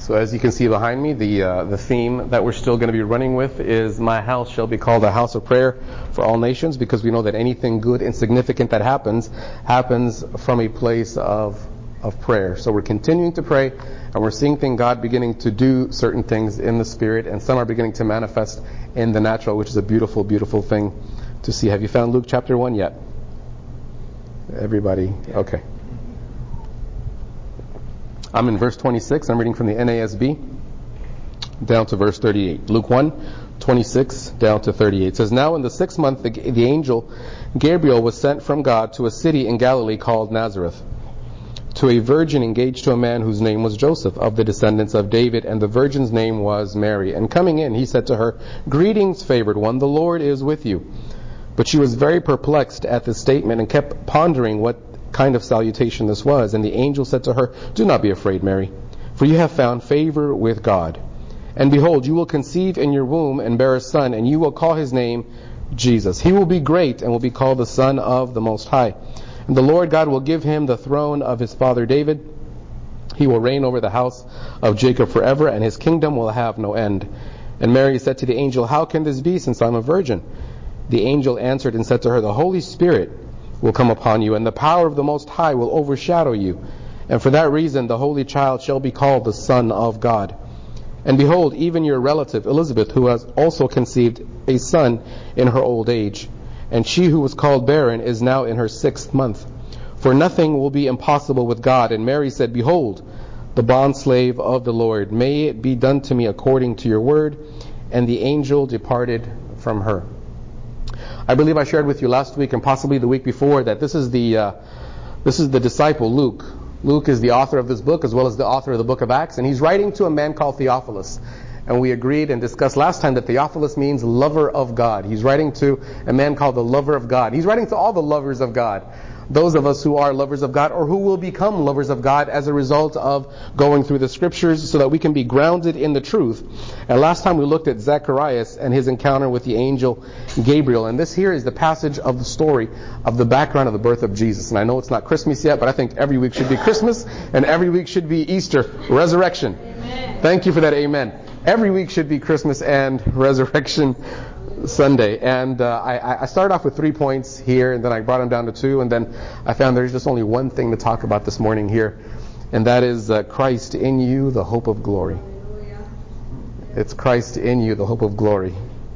So as you can see behind me, the theme that we're still going to be running with is "My house shall be called a house of prayer for all nations," because we know that anything good and significant that happens from a place of prayer. So we're continuing to pray, and we're seeing God beginning to do certain things in the Spirit, and some are beginning to manifest in the natural, which is a beautiful, beautiful thing to see. Have you found Luke chapter 1 yet? Everybody? Okay. I'm in verse 26. I'm reading from the NASB down to verse 38. Luke 1:26 down to 38. It says, "Now in the 6th month the angel Gabriel was sent from God to a city in Galilee called Nazareth, to a virgin engaged to a man whose name was Joseph, of the descendants of David, and the virgin's name was Mary. And coming in, he said to her, 'Greetings, favored one, the Lord is with you.' But she was very perplexed at this statement and kept pondering what kind of salutation this was. And the angel said to her, 'Do not be afraid, Mary, for you have found favor with God. And behold, you will conceive in your womb and bear a son, and you will call his name Jesus. He will be great and will be called the Son of the Most High. And the Lord God will give him the throne of his father David. He will reign over the house of Jacob forever, and his kingdom will have no end.' And Mary said to the angel, 'How can this be, since I am a virgin?' The angel answered and said to her, 'The Holy Spirit will come upon you, and the power of the Most High will overshadow you. And for that reason the Holy Child shall be called the Son of God. And behold, even your relative Elizabeth, who has also conceived a son in her old age, and she who was called barren is now in her 6th month. For nothing will be impossible with God.' And Mary said, 'Behold, the bondslave of the Lord, may it be done to me according to your word.' And the angel departed from her." I believe I shared with you last week and possibly the week before that this is the disciple Luke. Luke is the author of this book as well as the author of the book of Acts, and he's writing to a man called Theophilus. And we agreed and discussed last time that Theophilus means lover of God. He's writing to a man called the lover of God. He's writing to all the lovers of God. Those of us who are lovers of God or who will become lovers of God as a result of going through the scriptures so that we can be grounded in the truth. And last time we looked at Zacharias and his encounter with the angel Gabriel. And this here is the passage of the story of the background of the birth of Jesus. And I know it's not Christmas yet, but I think every week should be Christmas and every week should be Easter, resurrection. Amen. Thank you for that amen. Every week should be Christmas and Resurrection Sunday. And I started off with 3 points here, and then I brought them down to 2, and then I found there's just only one thing to talk about this morning here, and that is Christ in you, the hope of glory. It's Christ in you, the hope of glory.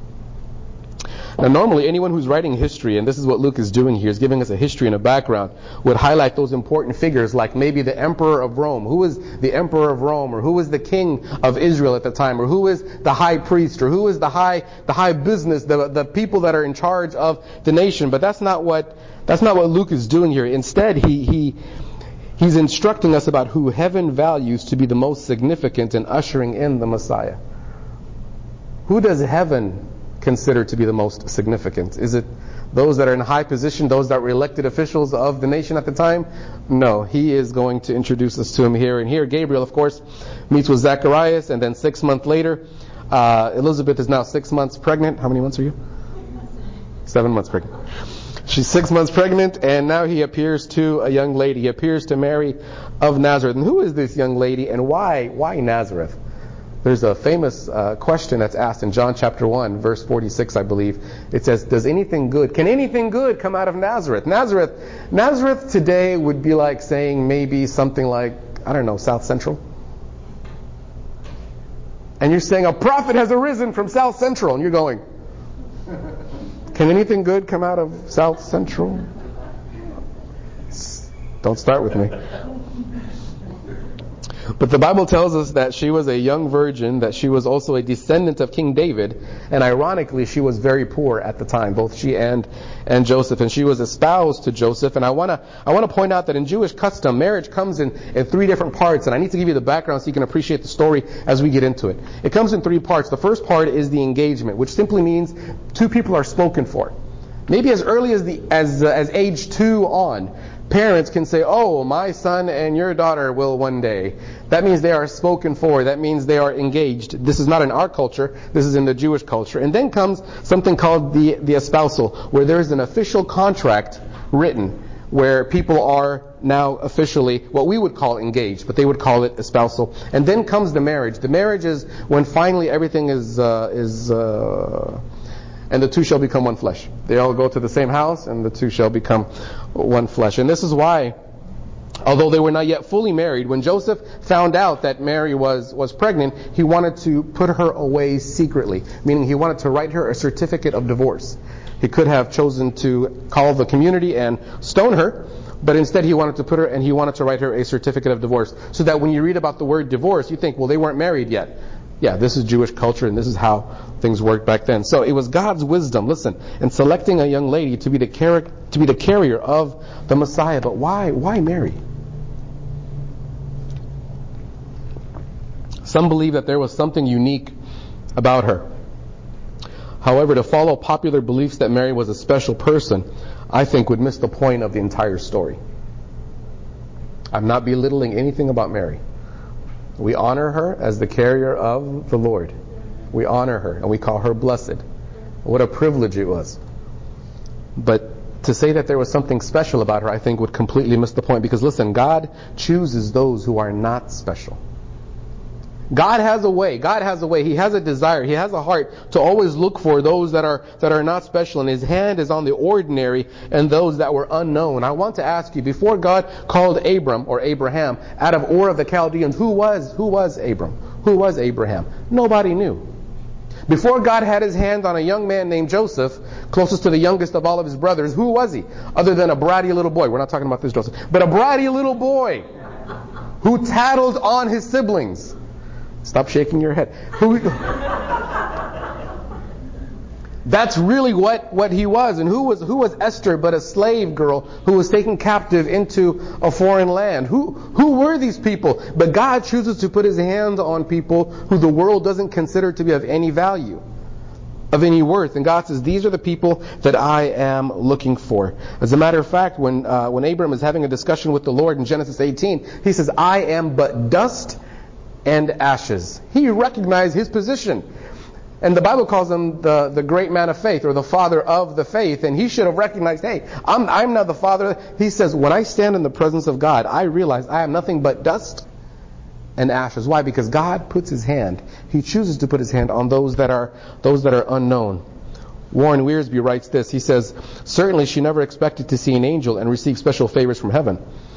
Now normally anyone who's writing history, and this is what Luke is doing here, is giving us a history and a background, would highlight those important figures like maybe the emperor of Rome. Who was the emperor of Rome? Or who was the king of Israel at the time? Or who is the high priest? Or who is the high business, the people that are in charge of the nation? But that's not what Luke is doing here. Instead, he's instructing us about who heaven values to be the most significant in ushering in the Messiah. Who does heaven consider to be the most significant? Is it those that are in high position, those that were elected officials of the nation at the time? No, he is going to introduce us to him here. And here Gabriel, of course, meets with Zacharias, and then 6 months later, Elizabeth is now 6 months pregnant. How many months are you? 7 months pregnant. She's 6 months pregnant, and now he appears to a young lady. He appears to Mary of Nazareth. And who is this young lady, and why Nazareth? There's a famous question that's asked in John chapter 1, verse 46, I believe. It says, can anything good come out of Nazareth? Nazareth today would be like saying maybe something like, I don't know, South Central. And you're saying a prophet has arisen from South Central, and you're going, can anything good come out of South Central? Don't start with me. But the Bible tells us that she was a young virgin, that she was also a descendant of King David, and ironically she was very poor at the time, both she and Joseph, and she was espoused to Joseph. And I want to point out that in Jewish custom, marriage comes in 3 different parts, and I need to give you the background so you can appreciate the story as we get into it. It comes in 3 parts. The first part is the engagement, which simply means 2 people are spoken for. Maybe as early as age 2 on, parents can say, oh, my son and your daughter will one day. That means they are spoken for. That means they are engaged. This is not in our culture. This is in the Jewish culture. And then comes something called the espousal, where there is an official contract written, where people are now officially what we would call engaged, but they would call it espousal. And then comes the marriage. The marriage is when finally everything is and the two shall become one flesh. They all go to the same house, and the two shall become one flesh. And this is why, although they were not yet fully married, when Joseph found out that Mary was pregnant, he wanted to put her away secretly, meaning he wanted to write her a certificate of divorce. He could have chosen to call the community and stone her, but instead he wanted to put her, and he wanted to write her a certificate of divorce, so that when you read about the word divorce, you think, well, they weren't married yet. Yeah, this is Jewish culture, and this is how things worked back then. So it was God's wisdom, listen, in selecting a young lady to be the carrier of the Messiah. But why Mary? Some believe that there was something unique about her. However, to follow popular beliefs that Mary was a special person, I think would miss the point of the entire story. I'm not belittling anything about Mary. We honor her as the carrier of the Lord. We honor her and we call her blessed. What a privilege it was. But to say that there was something special about her, I think would completely miss the point. Because listen, God chooses those who are not special. God has a way. God has a way. He has a desire. He has a heart to always look for those that are not special. And His hand is on the ordinary and those that were unknown. I want to ask you, before God called Abram or Abraham out of Ur of the Chaldeans, who was Abram? Who was Abraham? Nobody knew. Before God had His hand on a young man named Joseph, closest to the youngest of all of his brothers, who was he? Other than a bratty little boy. We're not talking about this Joseph. But a bratty little boy who tattled on his siblings. Stop shaking your head. That's really what he was. And who was Esther but a slave girl who was taken captive into a foreign land? Who were these people? But God chooses to put His hand on people who the world doesn't consider to be of any value, of any worth. And God says, these are the people that I am looking for. As a matter of fact, when Abram is having a discussion with the Lord in Genesis 18, he says, I am but dust and ashes. He recognized his position. And the Bible calls him the great man of faith, or the father of the faith. And he should have recognized, hey, I'm not the father. He says, when I stand in the presence of God, I realize I am nothing but dust and ashes. Why? Because God puts His hand. He chooses to put His hand on those that are unknown. Warren Wiersbe writes this. He says, certainly she never expected to see an angel and receive special favors from heaven.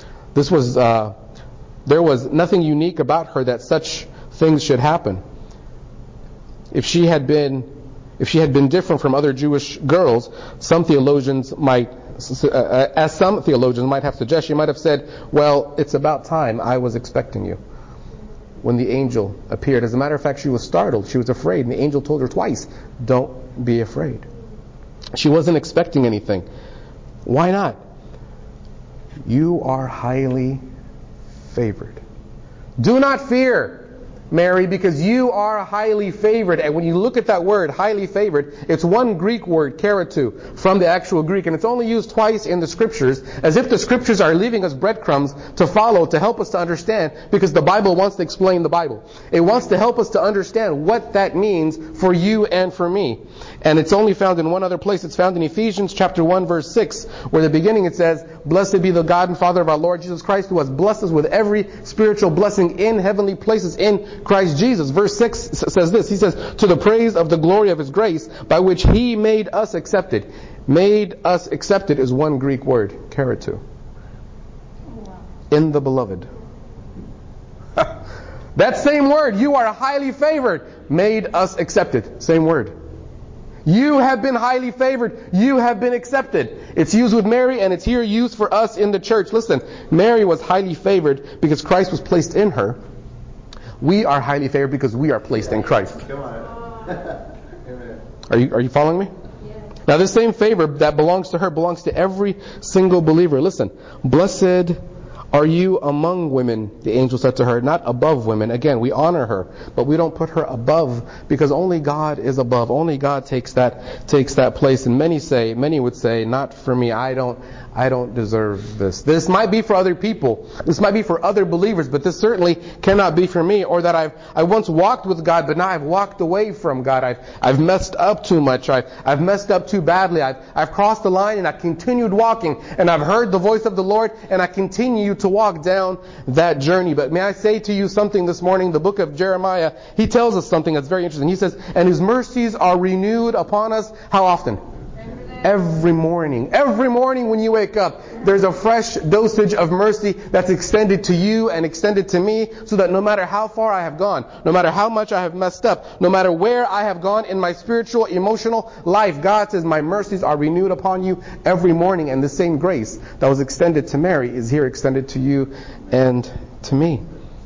There was nothing unique about her that such things should happen. If she had been different from other Jewish girls, some theologians might have suggested, she might have said, well, it's about time, I was expecting you. When the angel appeared. As a matter of fact, she was startled. She was afraid. And the angel told her twice, don't be afraid. She wasn't expecting anything. Why not? You are highly favored. Do not fear, Mary, because you are highly favored. And when you look at that word, highly favored, it's one Greek word, keratou, from the actual Greek. And it's only used twice in the Scriptures, as if the Scriptures are leaving us breadcrumbs to follow, to help us to understand, because the Bible wants to explain the Bible. It wants to help us to understand what that means for you and for me. And it's only found in one other place. It's found in Ephesians chapter 1, verse 6, where the beginning it says, blessed be the God and Father of our Lord Jesus Christ, who has blessed us with every spiritual blessing in heavenly places in Christ Jesus. Verse 6 says this. He says, to the praise of the glory of His grace, by which He made us accepted. Made us accepted is one Greek word, keratou. In the beloved. That same word, you are highly favored, made us accepted. Same word. You have been highly favored. You have been accepted. It's used with Mary, and it's here used for us in the church. Listen, Mary was highly favored because Christ was placed in her. We are highly favored because we are placed in Christ. Are you following me? Now this same favor that belongs to her belongs to every single believer. Listen, blessed Are you among women? The angel said to her, not above women. Again, we honor her, but we don't put her above, because only God is above. Only God takes that place. And many would say, not for me. I don't deserve this. This might be for other people. This might be for other believers, but this certainly cannot be for me. Or that I once walked with God, but now I've walked away from God. I've messed up too much. I've messed up too badly. I've crossed the line and I continued walking, and I've heard the voice of the Lord, and I continue to walk down that journey. But may I say to you something this morning? The book of Jeremiah, he tells us something that's very interesting. He says, and His mercies are renewed upon us. How often? Every morning. Every morning when you wake up, there's a fresh dosage of mercy that's extended to you and extended to me, so that no matter how far I have gone, no matter how much I have messed up, no matter where I have gone in my spiritual, emotional life, God says, my mercies are renewed upon you every morning. And the same grace that was extended to Mary is here extended to you and to me.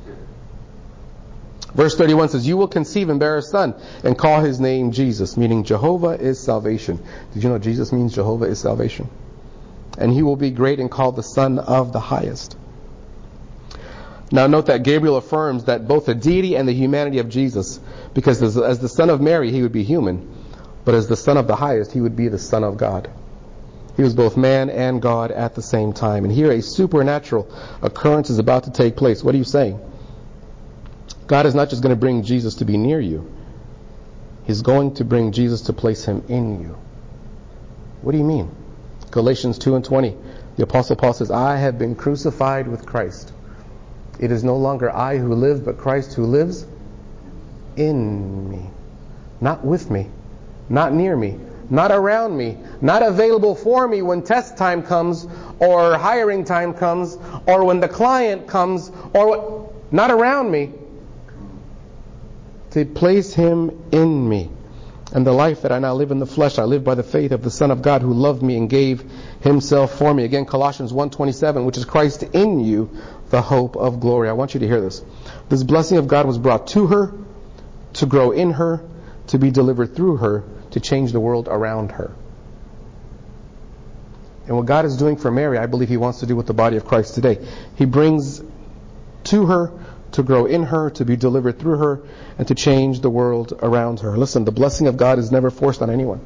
Verse 31 says, you will conceive and bear a son and call his name Jesus, meaning Jehovah is salvation. Did you know Jesus means Jehovah is salvation? And he will be great and called the Son of the Highest. Now note that Gabriel affirms that both the deity and the humanity of Jesus, because as the Son of Mary, he would be human, but as the Son of the Highest, he would be the Son of God. He was both man and God at the same time. And here a supernatural occurrence is about to take place. What are you saying? God is not just going to bring Jesus to be near you. He's going to bring Jesus to place him in you. What do you mean? Galatians 2:20. The Apostle Paul says, I have been crucified with Christ. It is no longer I who live, but Christ who lives in me. Not with me. Not near me. Not around me. Not available for me when test time comes, or hiring time comes, or when the client comes, or not around me. To place him in me. And the life that I now live in the flesh, I live by the faith of the Son of God who loved me and gave himself for me. Again, Colossians 1:27, which is Christ in you, the hope of glory. I want you to hear this. This blessing of God was brought to her, to grow in her, to be delivered through her, to change the world around her. And what God is doing for Mary, I believe He wants to do with the body of Christ today. He brings to her, to grow in her, to be delivered through her, and to change the world around her. Listen, the blessing of God is never forced on anyone.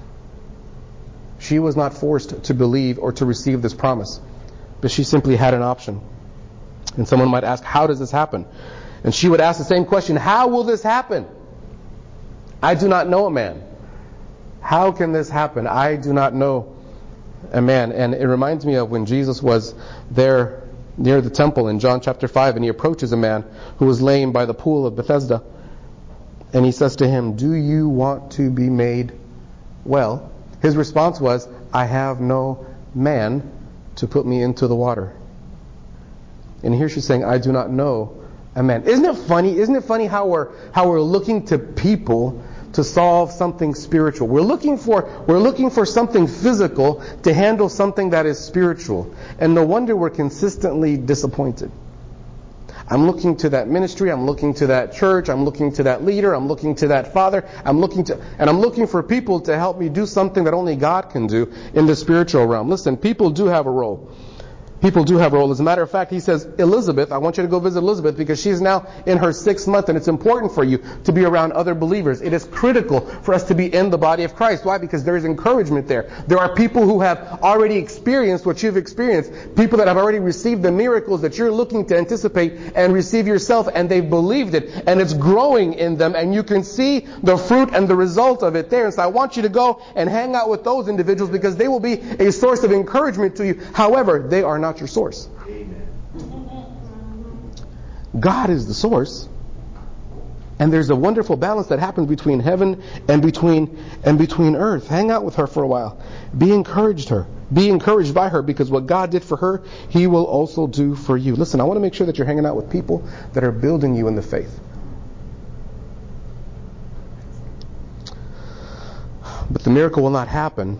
She was not forced to believe or to receive this promise, but she simply had an option. And someone might ask, how does this happen? And she would ask the same question, how will this happen? I do not know a man. How can this happen? I do not know a man. And it reminds me of when Jesus was there near the temple in John chapter 5, and he approaches a man who was lame by the pool of Bethesda, and he says to him, do you want to be made well? His response was, I have no man to put me into the water. And here she's saying, I do not know a man. Isn't it funny? Isn't it funny how we're looking to people to solve something spiritual? We're looking for something physical to handle something that is spiritual. And no wonder we're consistently disappointed. I'm looking to that ministry, I'm looking to that church, I'm looking to that leader, I'm looking to that father, I'm looking for people to help me do something that only God can do in the spiritual realm. Listen, people do have a role. People do have a role. As a matter of fact, he says, Elizabeth, I want you to go visit Elizabeth because she's now in her 6th month, and it's important for you to be around other believers. It is critical for us to be in the body of Christ. Why? Because there is encouragement there. There are people who have already experienced what you've experienced. People that have already received the miracles that you're looking to anticipate and receive yourself, and they've believed it, and it's growing in them, and you can see the fruit and the result of it there. And so I want you to go and hang out with those individuals because they will be a source of encouragement to you. However, they are not your source. God is the source. And there's a wonderful balance that happens between heaven and between earth. Hang out with her for a while. Be encouraged by her, because what God did for her, He will also do for you. Listen, I want to make sure that you're hanging out with people that are building you in the faith. But the miracle will not happen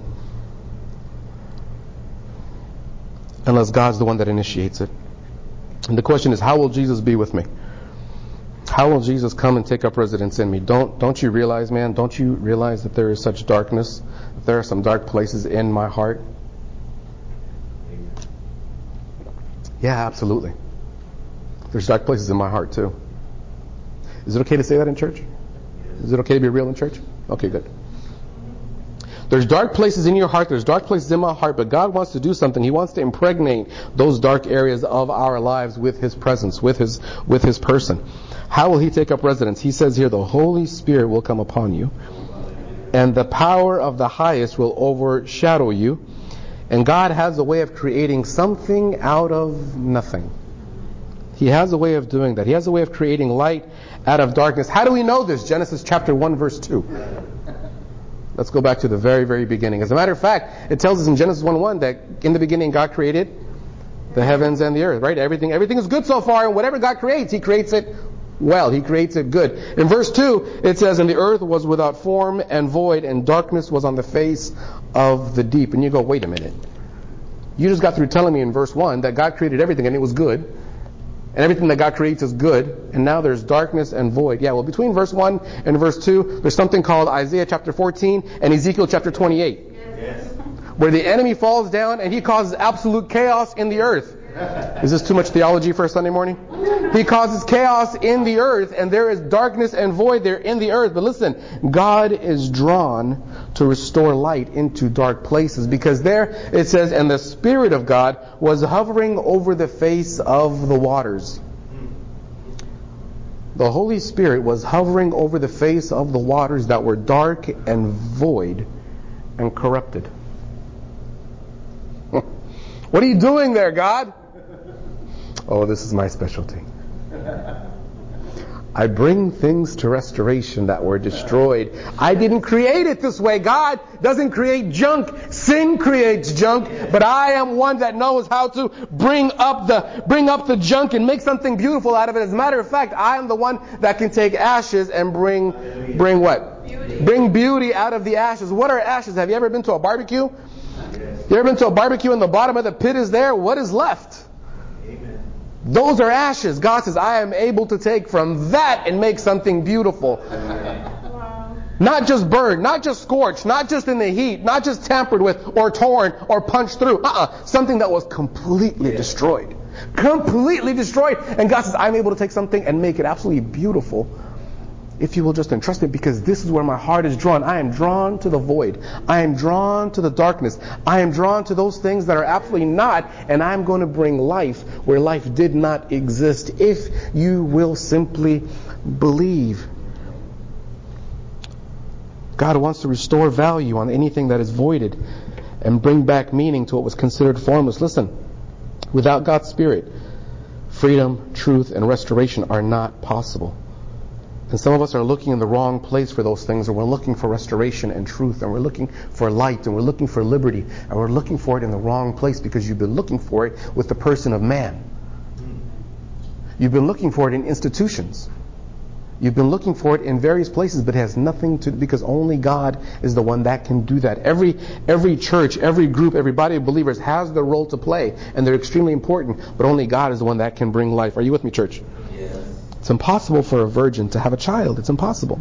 unless God's the one that initiates it. And the question is, how will Jesus be with me? How will Jesus come and take up residence in me? Don't you realize, man, don't you realize that there is such darkness? That there are some dark places in my heart? Yeah, absolutely. There's dark places in my heart too. Is it okay to say that in church? Is it okay to be real in church? Okay, good. There's dark places in your heart, there's dark places in my heart, but God wants to do something. He wants to impregnate those dark areas of our lives with His presence, with His person. How will He take up residence? He says here, the Holy Spirit will come upon you, and the power of the highest will overshadow you. And God has a way of creating something out of nothing. He has a way of doing that. He has a way of creating light out of darkness. How do we know this? Genesis chapter 1 verse 2. Let's go back to the very, very beginning. As a matter of fact, it tells us in Genesis 1:1 that in the beginning God created the heavens and the earth, right? Everything is good so far, and whatever God creates, He creates it well. He creates it good. In verse 2, it says, and the earth was without form and void, and darkness was on the face of the deep. And you go, wait a minute. You just got through telling me in verse 1 that God created everything and it was good. And everything that God creates is good, and now there's darkness and void. Yeah, well, between verse 1 and verse 2, there's something called Isaiah chapter 14 and Ezekiel chapter 28. Yes. Where the enemy falls down and he causes absolute chaos in the earth. Is this too much theology for a Sunday morning? He causes chaos in the earth, and there is darkness and void there in the earth. But listen, God is drawn to restore light into dark places, because there it says, and the Spirit of God was hovering over the face of the waters. The Holy Spirit was hovering over the face of the waters that were dark and void and corrupted. What are you doing there, God? Oh, this is my specialty. I bring things to restoration that were destroyed. I didn't create it this way. God doesn't create junk. Sin creates junk. But I am one that knows how to bring up the junk and make something beautiful out of it. As a matter of fact, I am the one that can take ashes and bring what? Beauty. Bring beauty out of the ashes. What are ashes? Have you ever been to a barbecue? You ever been to a barbecue and the bottom of the pit is there? What is left? Amen. Those are ashes. God says, I am able to take from that and make something beautiful. Wow. Not just burned, not just scorched, not just in the heat, not just tampered with or torn or punched through. Something that was completely destroyed. Completely destroyed. And God says, I'm able to take something and make it absolutely beautiful, if you will just entrust it, because this is where my heart is drawn. I am drawn to the void. I am drawn to the darkness. I am drawn to those things that are absolutely not, and I'm going to bring life where life did not exist, if you will simply believe. God wants to restore value on anything that is voided and bring back meaning to what was considered formless. Listen, without God's Spirit, freedom, truth, and restoration are not possible. And some of us are looking in the wrong place for those things, and we're looking for restoration and truth, and we're looking for light, and we're looking for liberty, and we're looking for it in the wrong place, because you've been looking for it with the person of man. You've been looking for it in institutions. You've been looking for it in various places, but it has nothing to, because only God is the one that can do that. Every church, every group, every body of believers has their role to play, and they're extremely important, but only God is the one that can bring life. Are you with me, church? Yes. It's impossible for a virgin to have a child. It's impossible.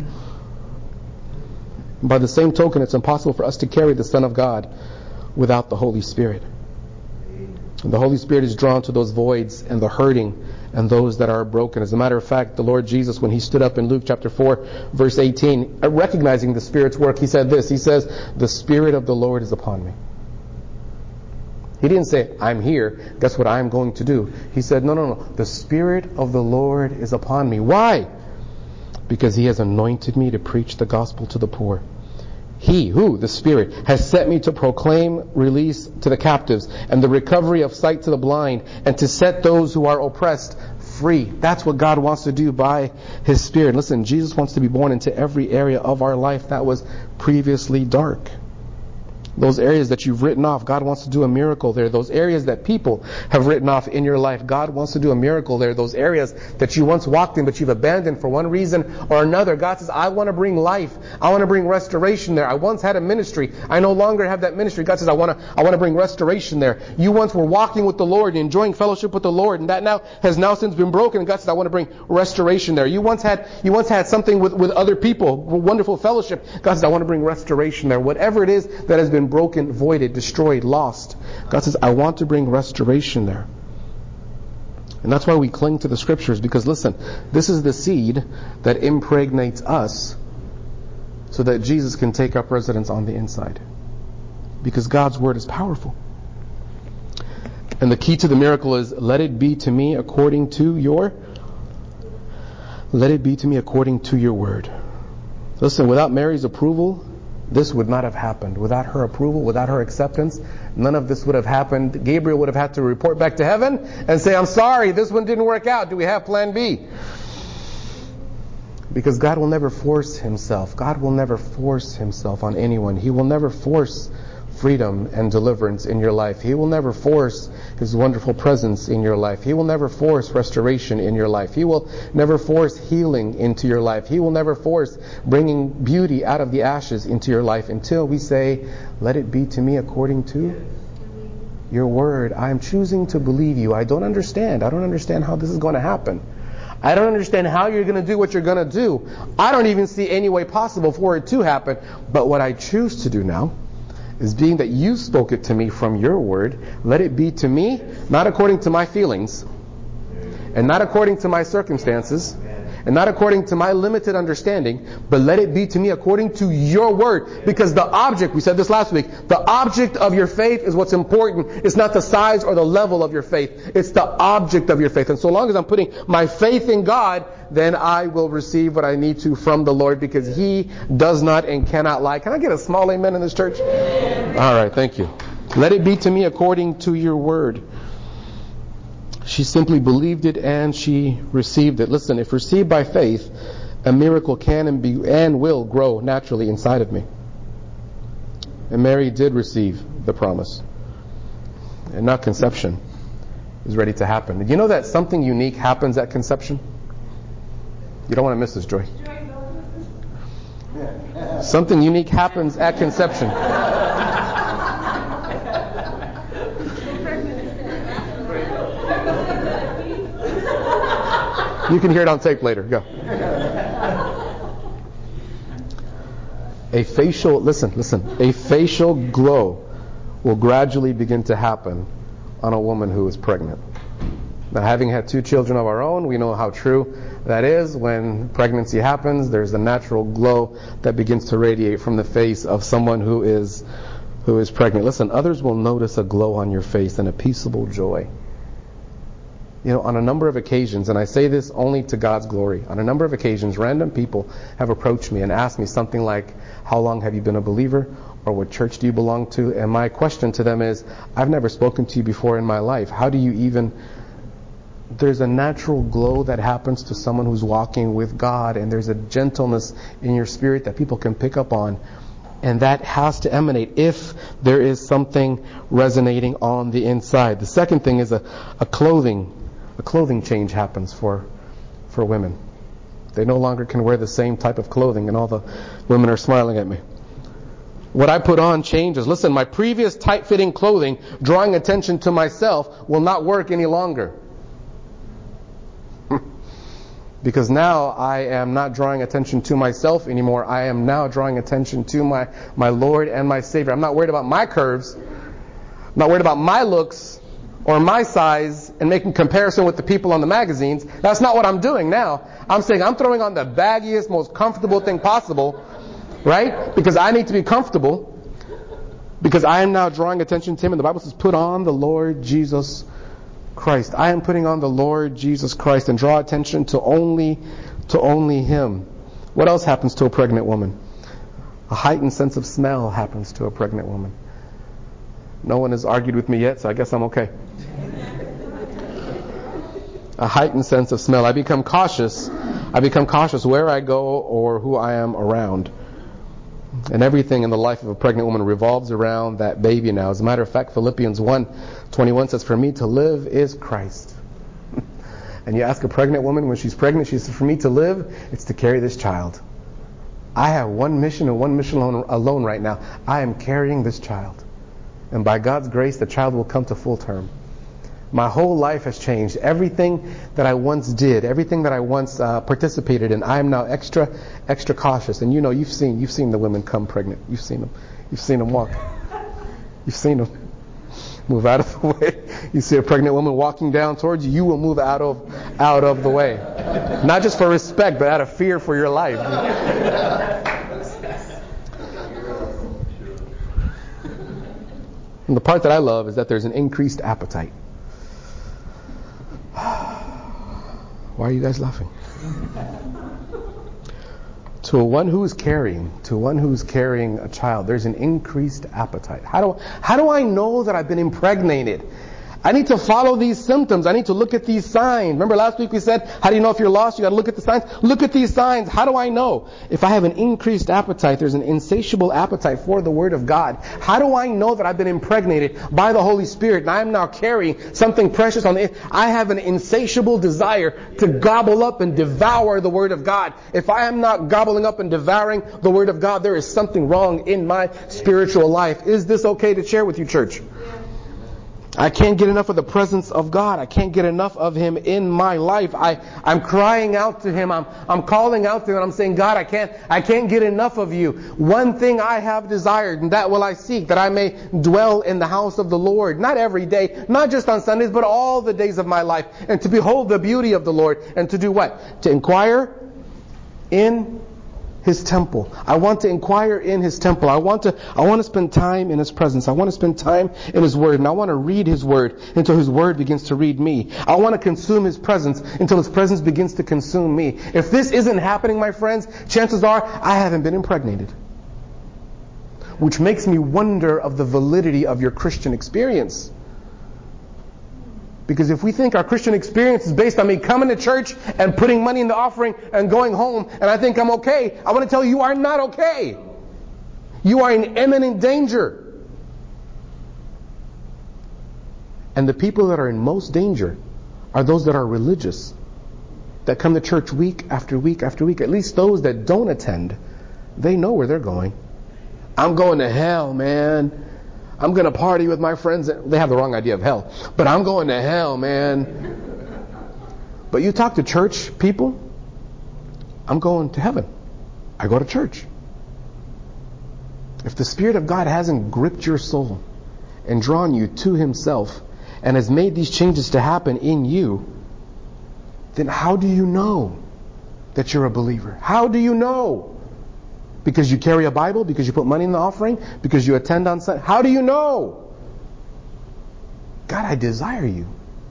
By the same token, it's impossible for us to carry the Son of God without the Holy Spirit. And the Holy Spirit is drawn to those voids and the hurting and those that are broken. As a matter of fact, the Lord Jesus, when He stood up in Luke chapter 4, verse 18, recognizing the Spirit's work, He said this. He says, the Spirit of the Lord is upon me. He didn't say, I'm here, guess what I'm going to do. He said, no. The Spirit of the Lord is upon me. Why? Because He has anointed me to preach the gospel to the poor. He, who? The Spirit, has sent me to proclaim release to the captives and the recovery of sight to the blind, and to set those who are oppressed free. That's what God wants to do by His Spirit. Listen, Jesus wants to be born into every area of our life that was previously dark. Those areas that you've written off, God wants to do a miracle there. Those areas that people have written off in your life, God wants to do a miracle there. Those areas that you once walked in but you've abandoned for one reason or another, God says, I want to bring life. I want to bring restoration there. I once had a ministry. I no longer have that ministry. God says, I want to bring restoration there. You once were walking with the Lord, enjoying fellowship with the Lord, and that now has since been broken. And God says, I want to bring restoration there. You once had something with other people, wonderful fellowship. God says, I want to bring restoration there. Whatever it is that has been broken, voided, destroyed, lost, God says, I want to bring restoration there. And that's why we cling to the Scriptures, because listen, this is the seed that impregnates us so that Jesus can take up residence on the inside. Because God's Word is powerful. And the key to the miracle is, let it be to me according to your word. Listen, without Mary's approval, this would not have happened. Without her approval, without her acceptance, none of this would have happened. Gabriel would have had to report back to heaven and say, I'm sorry, this one didn't work out. Do we have plan B? Because God will never force Himself. God will never force Himself on anyone. He will never force freedom and deliverance in your life. He will never force His wonderful presence in your life. He will never force restoration in your life. He will never force healing into your life. He will never force bringing beauty out of the ashes into your life until we say, let it be to me according to your word. I am choosing to believe you. I don't understand. I don't understand how this is going to happen. I don't understand how you're going to do what you're going to do. I don't even see any way possible for it to happen. But what I choose to do now is, being that you spoke it to me from your word, let it be to me, not according to my feelings, and not according to my circumstances, and not according to my limited understanding, but let it be to me according to your word. Because the object, we said this last week, the object of your faith is what's important. It's not the size or the level of your faith. It's the object of your faith. And so long as I'm putting my faith in God, then I will receive what I need to from the Lord, because He does not and cannot lie. Can I get a small amen in this church? All right, thank you. Let it be to me according to your word. She simply believed it and she received it. Listen, if received by faith, a miracle can and will grow naturally inside of me. And Mary did receive the promise. And now conception is ready to happen. Did you know that something unique happens at conception? You don't want to miss this, Joy. Something unique happens at conception. You can hear it on tape later. Go. A facial glow will gradually begin to happen on a woman who is pregnant. Now, having had 2 children of our own, we know how true that is. When pregnancy happens, there's a natural glow that begins to radiate from the face of someone who is pregnant. Listen, others will notice a glow on your face and a peaceable joy. You know, on a number of occasions, and I say this only to God's glory, on a number of occasions, random people have approached me and asked me something like, how long have you been a believer? Or what church do you belong to? And my question to them is, I've never spoken to you before in my life. How do you even... There's a natural glow that happens to someone who's walking with God, and there's a gentleness in your spirit that people can pick up on. And that has to emanate if there is something resonating on the inside. The second thing is a clothing change happens for women. They no longer can wear the same type of clothing, and all the women are smiling at me. What I put on changes. Listen, my previous tight-fitting clothing, drawing attention to myself, will not work any longer. Because now I am not drawing attention to myself anymore. I am now drawing attention to my Lord and my Savior. I'm not worried about my curves. I'm not worried about my looks or my size and making comparison with the people on the magazines. That's not what I'm doing now. I'm saying I'm throwing on the baggiest, most comfortable thing possible, right? Because I need to be comfortable. Because I am now drawing attention to Him. And the Bible says, put on the Lord Jesus Christ. I am putting on the Lord Jesus Christ, and draw attention to only Him. What else happens to a pregnant woman? A heightened sense of smell happens to a pregnant woman. No one has argued with me yet, so I guess I'm okay. A heightened sense of smell. I become cautious where I go or who I am around. And everything in the life of a pregnant woman revolves around that baby now. As a matter of fact, Philippians 1:21 says, for me to live is Christ. And you ask a pregnant woman when she's pregnant, she says, for me to live, it's to carry this child. I have one mission and one mission alone right now. I am carrying this child. And by God's grace, the child will come to full term. My whole life has changed. Everything that I once did, everything that I once participated in, I am now extra cautious. And you know, you've seen the women come pregnant. You've seen them walk. You've seen them. Move out of the way. You see a pregnant woman walking down towards you, you will move out of the way. Not just for respect, but out of fear for your life. And the part that I love is that there's an increased appetite. Why are you guys laughing? To one who's carrying a child, there's an increased appetite. How do I know that I've been impregnated? I need to follow these symptoms. I need to look at these signs. Remember last week we said, how do you know if you're lost? You got to look at the signs. Look at these signs. How do I know? If I have an increased appetite, there's an insatiable appetite for the Word of God. How do I know that I've been impregnated by the Holy Spirit and I am now carrying something precious on the I have an insatiable desire to gobble up and devour the Word of God. If I am not gobbling up and devouring the Word of God, there is something wrong in my spiritual life. Is this okay to share with you, church? I can't get enough of the presence of God. I can't get enough of Him in my life. I'm crying out to Him. I'm calling out to Him. I'm saying, God, I can't get enough of You. One thing I have desired, and that will I seek, that I may dwell in the house of the Lord. Not every day, not just on Sundays, but all the days of my life. And to behold the beauty of the Lord. And to do what? To inquire in His temple. I want to inquire in His temple. I want to spend time in His presence. I want to spend time in His Word. And I want to read His Word until His Word begins to read me. I want to consume His presence until His presence begins to consume me. If this isn't happening, my friends, chances are I haven't been impregnated. Which makes me wonder of the validity of your Christian experience. Because if we think our Christian experience is based on me coming to church and putting money in the offering and going home and I think I'm okay, I want to tell you, you are not okay. You are in imminent danger. And the people that are in most danger are those that are religious, that come to church week after week after week. At least those that don't attend, they know where they're going. I'm going to hell, man. I'm going to party with my friends. They have the wrong idea of hell. But I'm going to hell, man. But you talk to church people, I'm going to heaven. I go to church. If the Spirit of God hasn't gripped your soul and drawn you to Himself and has made these changes to happen in you, then how do you know that you're a believer? How do you know? Because you carry a Bible? Because you put money in the offering? Because you attend on Sunday? How do you know? God, I desire You.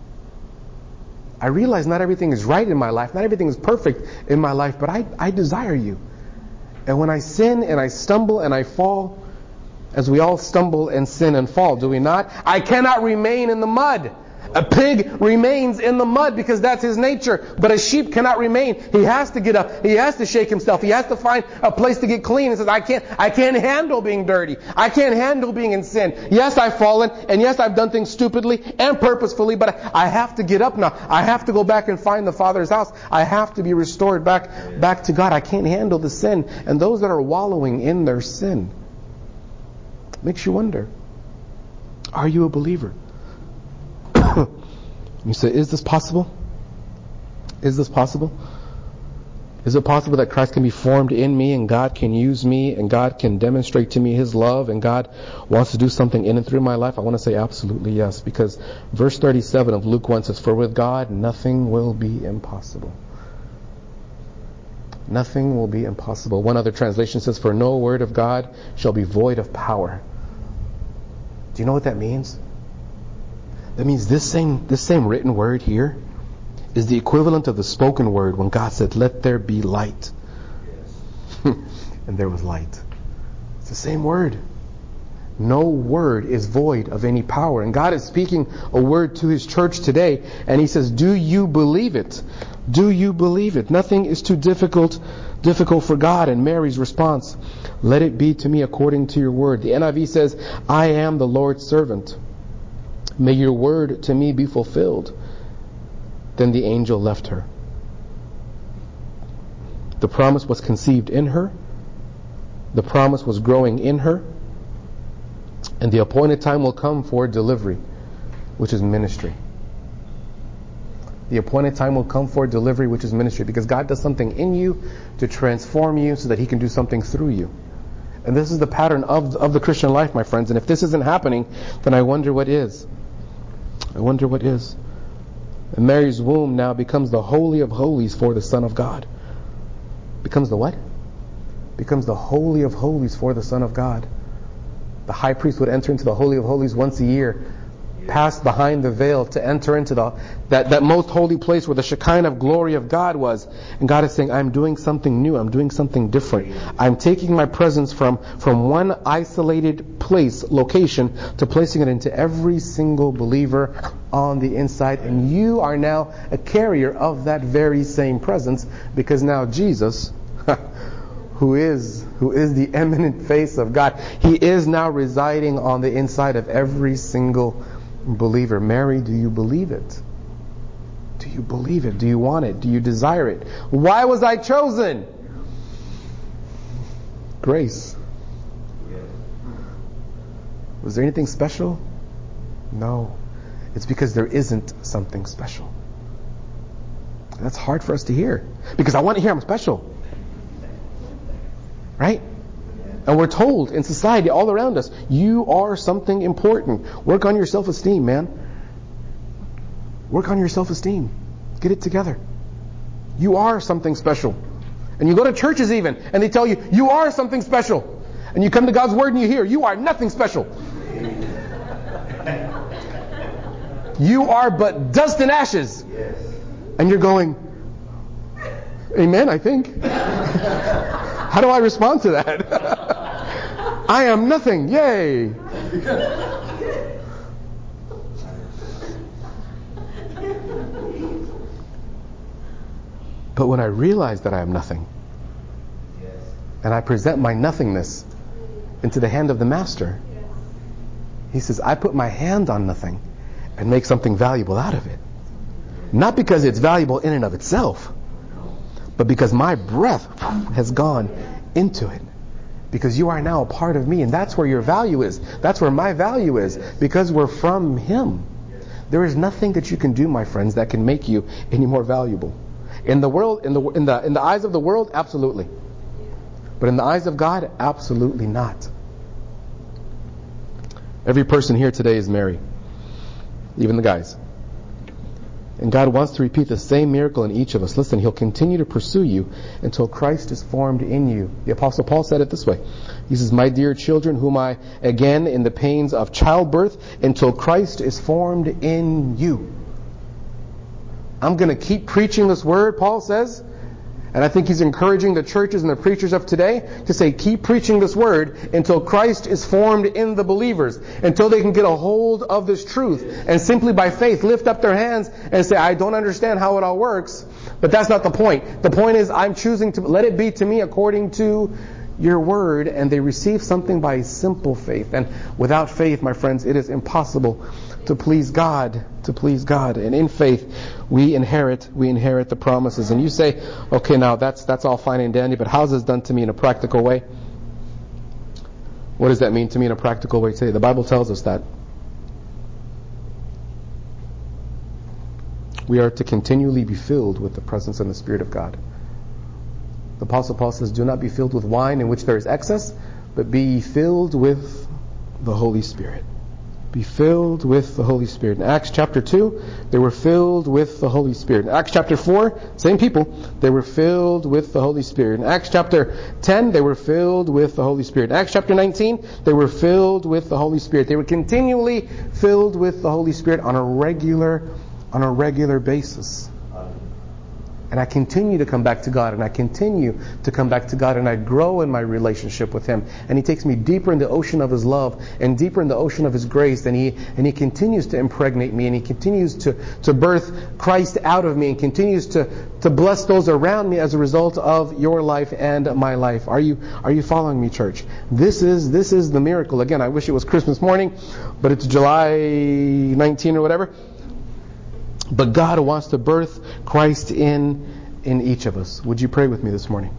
I realize not everything is right in my life. Not everything is perfect in my life. But I desire You. And when I sin and I stumble and I fall, as we all stumble and sin and fall, do we not? I cannot remain in the mud. A pig remains in the mud because that's his nature. But a sheep cannot remain. He has to get up. He has to shake himself. He has to find a place to get clean. He says, I can't handle being dirty. I can't handle being in sin. Yes, I've fallen. And yes, I've done things stupidly and purposefully. But I have to get up now. I have to go back and find the Father's house. I have to be restored back to God. I can't handle the sin. And those that are wallowing in their sin, makes you wonder, are you a believer? You say, is this possible? Is this possible? Is it possible that Christ can be formed in me and God can use me and God can demonstrate to me His love and God wants to do something in and through my life? I want to say absolutely yes, because verse 37 of Luke 1 says, for with God nothing will be impossible. Nothing will be impossible. One other translation says, for no word of God shall be void of power. Do you know what that means? That means this same written word here is the equivalent of the spoken word when God said, let there be light. Yes. And there was light. It's the same word. No word is void of any power. And God is speaking a word to His church today. And He says, do you believe it? Do you believe it? Nothing is too difficult for God. And Mary's response, let it be to me according to Your word. The NIV says, I am the Lord's servant. May Your word to me be fulfilled. Then the angel left her. The promise was conceived in her. The promise was growing in her. And the appointed time will come for delivery, which is ministry. The appointed time will come for delivery, which is ministry. Because God does something in you to transform you so that He can do something through you. And this is the pattern of the Christian life, my friends. And if this isn't happening, then I wonder what is. I wonder what is. And Mary's womb now becomes the Holy of Holies for the Son of God. Becomes the what? Becomes the Holy of Holies for the Son of God. The high priest would enter into the Holy of Holies once a year, pass behind the veil to enter into that most holy place where the Shekinah glory of God was. And God is saying, I'm doing something new. I'm doing something different. I'm taking my presence from one isolated place, location, to placing it into every single believer on the inside. And you are now a carrier of that very same presence, because now Jesus, who is the eminent face of God, He is now residing on the inside of every single believer. Mary, do you believe it? Do you believe it? Do you want it? Do you desire it? Why was I chosen? Grace. Was there anything special? No. It's because there isn't something special. And that's hard for us to hear, because I want to hear I'm special. Right? And we're told in society all around us, you are something important. Work on your self-esteem, man. Work on your self-esteem. Get it together. You are something special. And you go to churches even, and they tell you, you are something special. And you come to God's Word and you hear, you are nothing special. You are but dust and ashes. And you're going, amen, I think. How do I respond to that? I am nothing. Yay. But when I realize that I am nothing, and I present my nothingness into the hand of the Master, He says, I put my hand on nothing and make something valuable out of it. Not because it's valuable in and of itself, but because my breath has gone into it. Because you are now a part of me, and that's where your value is. That's where my value is, because we're from Him. There is nothing that you can do, my friends, that can make you any more valuable. In the world, in the eyes of the world, absolutely. But in the eyes of God, absolutely not. Every person here today is Mary, even the guys. And God wants to repeat the same miracle in each of us. Listen, He'll continue to pursue you until Christ is formed in you. The Apostle Paul said it this way. He says, my dear children, whom I again in the pains of childbirth, until Christ is formed in you. I'm going to keep preaching this word, Paul says. And I think he's encouraging the churches and the preachers of today to say, keep preaching this word until Christ is formed in the believers, until they can get a hold of this truth and simply by faith lift up their hands and say, I don't understand how it all works, but that's not the point. The point is, I'm choosing to let it be to me according to your word, and they receive something by simple faith. And without faith, my friends, it is impossible to please God, And in faith, we inherit the promises. And you say, okay, now that's all fine and dandy, but how's this done to me in a practical way? What does that mean to me in a practical way today? The Bible tells us that we are to continually be filled with the presence and the Spirit of God. The Apostle Paul says, do not be filled with wine in which there is excess, but be filled with the Holy Spirit. Be filled with the Holy Spirit. In Acts chapter 2, they were filled with the Holy Spirit. In Acts chapter 4, same people, they were filled with the Holy Spirit. In Acts chapter 10, they were filled with the Holy Spirit. In Acts chapter 19, they were filled with the Holy Spirit. They were continually filled with the Holy Spirit on a regular basis. And I continue to come back to God, and I continue to come back to God, and I grow in my relationship with Him. And He takes me deeper in the ocean of His love and deeper in the ocean of His grace. And He continues to impregnate me, and He continues to birth Christ out of me, and continues to bless those around me as a result of your life and my life. Are you following me, church? This is the miracle. Again, I wish it was Christmas morning, but it's July 19 or whatever. But God wants to birth Christ in each of us. Would you pray with me this morning?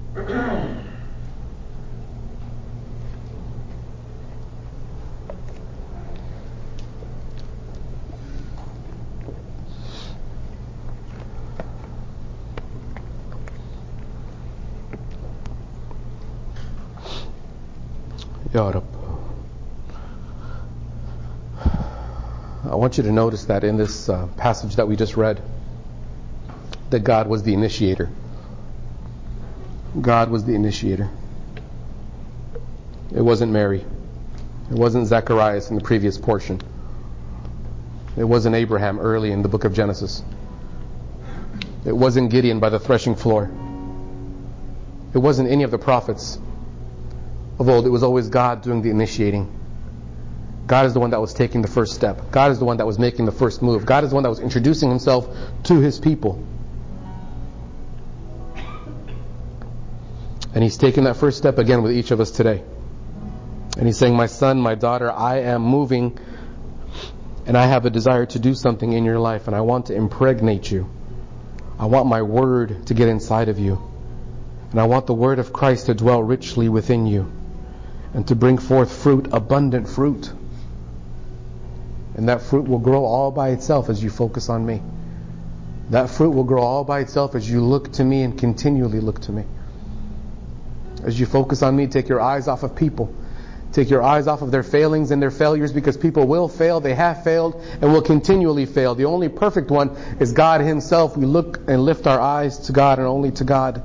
God up. I want you to notice that in this passage that we just read, that God was the initiator. God was the initiator. It wasn't Mary. It wasn't Zacharias in the previous portion. It wasn't Abraham early in the book of Genesis. It wasn't Gideon by the threshing floor. It wasn't any of the prophets of old. It was always God doing the initiating. God is the one that was taking the first step. God is the one that was making the first move. God is the one that was introducing Himself to His people. And He's taking that first step again with each of us today. And He's saying, my son, my daughter, I am moving and I have a desire to do something in your life, and I want to impregnate you. I want my word to get inside of you. And I want the word of Christ to dwell richly within you and to bring forth fruit, abundant fruit. And that fruit will grow all by itself as you focus on me. That fruit will grow all by itself as you look to me and continually look to me. As you focus on me, take your eyes off of people. Take your eyes off of their failings and their failures, because people will fail, they have failed, and will continually fail. The only perfect one is God Himself. We look and lift our eyes to God and only to God.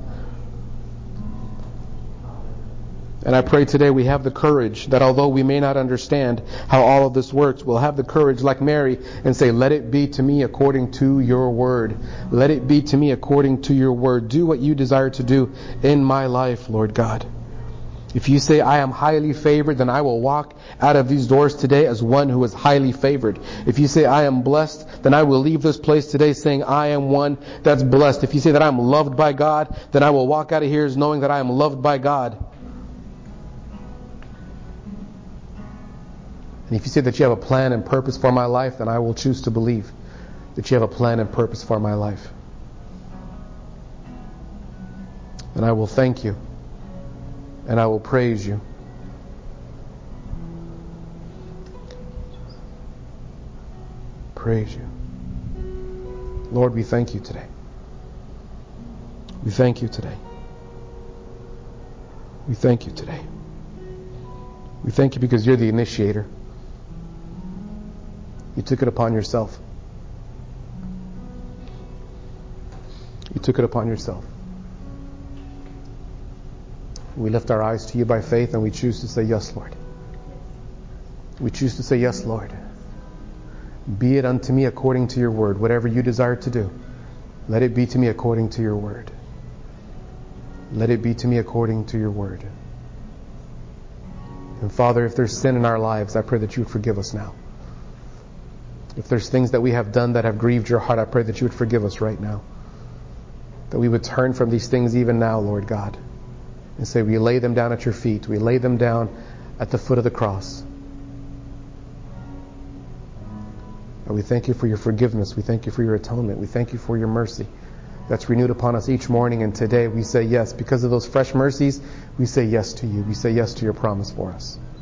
And I pray today we have the courage that although we may not understand how all of this works, we'll have the courage like Mary and say, let it be to me according to your word. Let it be to me according to your word. Do what you desire to do in my life, Lord God. If you say, I am highly favored, then I will walk out of these doors today as one who is highly favored. If you say, I am blessed, then I will leave this place today saying, I am one that's blessed. If you say that I am loved by God, then I will walk out of here knowing that I am loved by God. And if you say that you have a plan and purpose for my life, then I will choose to believe that you have a plan and purpose for my life. And I will thank you. And I will praise you. Praise you. Lord, we thank you today. We thank you today. We thank you today. We thank you because you're the initiator. You took it upon yourself. You took it upon yourself. We lift our eyes to you by faith and we choose to say, yes, Lord. We choose to say, yes, Lord. Be it unto me according to your word. Whatever you desire to do, let it be to me according to your word. Let it be to me according to your word. And Father, if there's sin in our lives, I pray that you would forgive us now. If there's things that we have done that have grieved your heart, I pray that you would forgive us right now. That we would turn from these things even now, Lord God. And say, we lay them down at your feet. We lay them down at the foot of the cross. And we thank you for your forgiveness. We thank you for your atonement. We thank you for your mercy that's renewed upon us each morning. And today we say yes. Because of those fresh mercies, we say yes to you. We say yes to your promise for us.